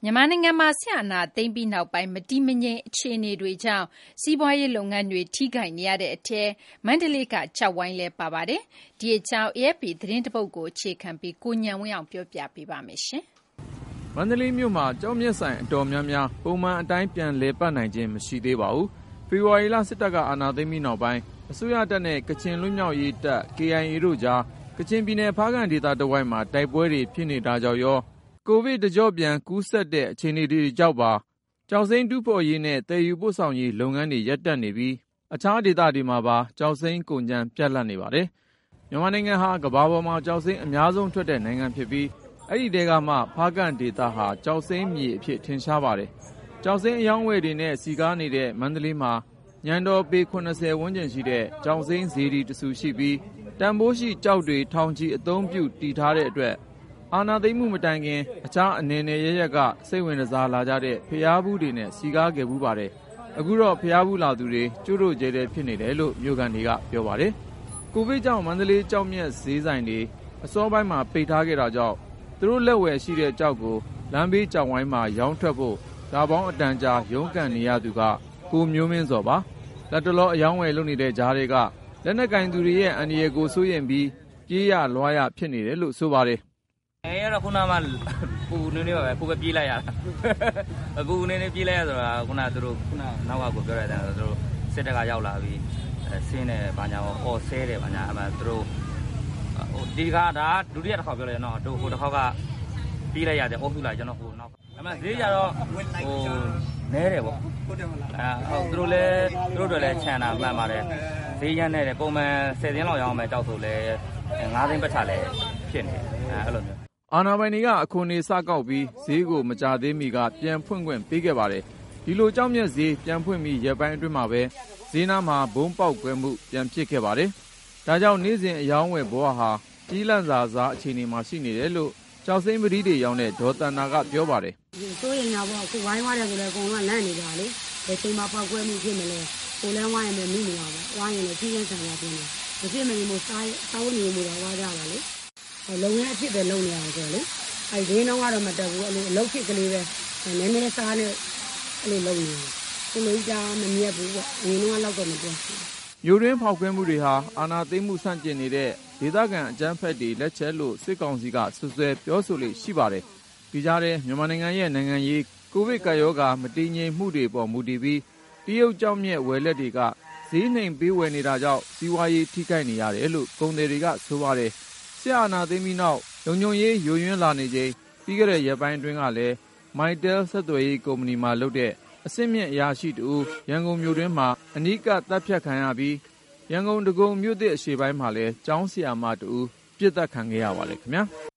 မြန်မာနိုင်ငံမှာဆရာနာသိမ့်ပြီးနောက်ပိုင်းမတည်မငြိမ်အခြေအနေတွေကြောင့်စီးပွားရေးလုပ်ငန်းတွေထိခိုက်နေရတဲ့အထဲမန္တလေးကကြောက်ဝိုင်းလဲပါပါတယ်။ဒီအကြောင်း AFP သတင်းတပုတ်ကိုအခြေခံပြီးကိုညံဝင်းအောင်ပြောပြပေးပါမယ်ရှင်။မန္တလေးမြို့မှာကျောက်မျက်ဆိုင်အတော်များများပုံမှန်အတိုင်းပြန်လည်ပတ်နိုင်ခြင်းမရှိသေးပါဘူး။ဖေဖော်ဝါရီလစစ်တပ်ကအာဏာသိမ်းပြီးနောက်ပိုင်းအစိုးရတပ်နဲ့ကချင်လွတ်မြောက်ရေးတပ် KIA တို့ကြားကချင်ပြည်နယ်ဖားကန့်ဒေသတဝိုက်မှာတိုက်ပွဲတွေဖြစ်နေတာကြောင့်ရောကိုဗစ်တကျော့ပြန်ကူးစက်တဲ့အခြေအနေတွေကြောင့်ပါကျောက်စိမ်းတူးဖော်ရေးနဲ့တည်ယူပို့ဆောင်ရေးလုပ်ငန်းတွေရပ်တန့်နေပြီးအခြားဒေသတွေမှာပါကျောက်စိမ်းကုန်ကျန်းပြတ်လတ်နေပါတယ်။မြန်မာနိုင်ငံဟာကမ္ဘာပေါ်မှာကျောက်စိမ်းအများဆုံးထွက်တဲ့နိုင်ငံဖြစ်ပြီးအဲ့ဒီတဲကမှဖားကန့်ဒေသဟာကျောက်စိမ်းမြေအဖြစ်ထင်ရှားပါတယ်။ကျောက်စိမ်းအယောင်းဝယ်တွေနဲ့စီကားနေတဲ့မန္တလေးမှာညံတော်ပေ80ဝန်းကျင်ရှိတဲ့ကျောက်စိမ်းဈေးဒီတဆူရှိပြီးတန်ဖိုးရှိကျောက်တွေထောင်ချီအသုံးပြုတည်ထားတဲ့အတွက်အာဏာသိမ်းမှုမတိုင်ခင်အခြားအနေနဲ့ရရက်ကစိတ်ဝင်စားလာကြတဲ့ဖျားဘူးတွေနဲ့စီကားခဲ့ဘူးပါတယ်။အခုတော့ဖျားဘူးလာသူတွေကျို့တို့ကျဲတဲ့ဖြစ်နေတယ်လို့မြို့ကန်တွေကပြောပါတယ်။ကိုဗစ်ကြောင့်မန္တလေးကျောက်မျက်ဈေးဆိုင်တွေအစောပိုင်းမှာပိတ်ထားခဲ့တာကြောင့်သူတို့လက်ဝယ်ရှိတဲ့ကျောက်ကိုလမ်းဘေးကျောက်ဝိုင်းမှာရောင်းထွက်ဖို့ဒါပေါင်းအတန်ကြာရုန်းကန်နေရသူကကိုမျိုးမင်းစောပါ။လက်တလောအယောင်းဝယ်လုပ်နေတဲ့ဂျားတွေကလက်နက်ကင်သူတွေရဲ့အန္တရာယ်ကိုစိုးရင်ပြီးပြေးရလွှားရဖြစ်နေတယ်လို့ဆိုပါတယ်အဲ့တော့ခုနမှပူနေနေပါပဲပူပဲပြေးလိုက်ရတာပူနေနေပြေးလိုက်ရဆိုတာခုနသူတို့ခုနနောက်ကကိုပြောရတဲ့သူတို့စစ်တပ်ကရောက်လာပြီးဆင်းတယ်ဘာညာအော်ဆဲတယ်ဘာညာအမှသူတို့ဟိုဒီကဒါဒုတိယတစ်ခေါက်ပြောလိုက်တော့တို့ဟိုတစ်ခေါက်ကပြေးလိုက်ရတယ်အော်ဖူလာကျွန်တော်ဟိုနောက်အမှဈေးကြတော့ဟိုနဲတယ်ပေါ့ဟုတ်တယ်မလားဟုတ်သူတို့လည်းချန်တာမှန်ပါတယ်ဈေးရမ်းနေတယ်ပုံမှန်10သိန်းလောက်ရောင်းမယ်တောက်ဆိုလဲ9သိန်းပတ်ချလဲဖြစ်နေအဲ့လိုမျိုးအာဏာပိုင်တွေကအခွန်တွေစကောက်ပြီးဈေးကိုမကြသေးမီကပြန်ဖွင့်ခွင့်ပေးခဲ့ပါတယ်ဒီလိုကြောက်မြက်ဈေးပြန်ဖွင့်ပြီးရက်ပိုင်းအတွင်းမှာပဲဈေးနားမှာဘုံပေါက်ကွဲမှုပြန်ဖြစ်ခဲ့ပါတယ်ဒါကြောင့်နေ့စဉ်အယောင်းဝယ်ဘဝဟာကြီးလန့်စာစားအခြေအနေမှာရှိနေတယ်လို့ကျောက်စိမ်းပတိတွေရောင်းတဲ့ဒေါ်တန်နာကပြောပါတယ်စိုးရင်တော့အခုဝိုင်းသွားတယ်ဆိုတော့အကုန်လုံးလန့်နေကြလေဒီချိန်မှာပေါက်ကွဲမှုဖြစ်မလဲကိုလည်းဝိုင်းရင်လည်းမိနေပါပဲဝိုင်းရင်လည်းကြီးလန့်ဆန်ဆန်ဖြစ်နေဒီဖြစ်မနေမို့စားဝတ်နေမှုတော့ဝါကြပါလေလုံရအဖြစ်ပဲလုံနေအောင်ဆိုလေအဲ့ဒီနှောင်းကတော့မတက်ဘူးအဲ့လိုအလုပ်ဖြစ်ကလေးပဲနည်းနည်းစားနဲ့အဲ့လိုလုံနေကိုလိုကြမမြက်ဘူးပေါ့အရင်ကတော့တော့မပြောဘူးမြို့ရင်းဖောက်ခွဲမှုတွေဟာအာဏာသိမ်းမှုဆန့်ကျင်နေတဲ့ဒေသခံအကြမ်းဖက်တွေလက်ချက်လို့စစ်ကောင်စီကဆွဆွဲပြောဆိုလေရှိပါတယ်ဒီကြားထဲမြန်မာနိုင်ငံရဲ့နိုင်ငံရေးကိုဗစ်ကပ်ရောဂါမတည်ငြိမ်မှုတွေပေါ်မူတည်ပြီးတရုတ်ကြောင့်မြက်ဝယ်လက်တွေကဈေးနှိမ်ပေးဝယ်နေတာကြောင့်စီးပွားရေးထိခိုက်နေရတယ်လို့ကုန်သည်တွေကဆိုပါတယ်ဆရာနာသိမ်းပြီးနောက်လုံခြုံရေးယိုယွင်းလာနေချိန်ပြီးခဲ့တဲ့ရက်ပိုင်းအတွင်းကလည်း Mytel ဆက်သွယ်ရေးကုမ္ပဏီမှာလုပ်တဲ့အဆင့်မြင့်အရာရှိတူရန်ကုန်မြို့တွင်းမှာအနီးကပ်တပ်ဖြတ်ခံရပြီးရန်ကုန်ဒဂုံမြို့သစ်အရှေ့ပိုင်းမှာလည်းကျောင်းဆရာမတူပြစ်ဒဏ်ခံခဲ့ရပါတယ်ခင်ဗျာ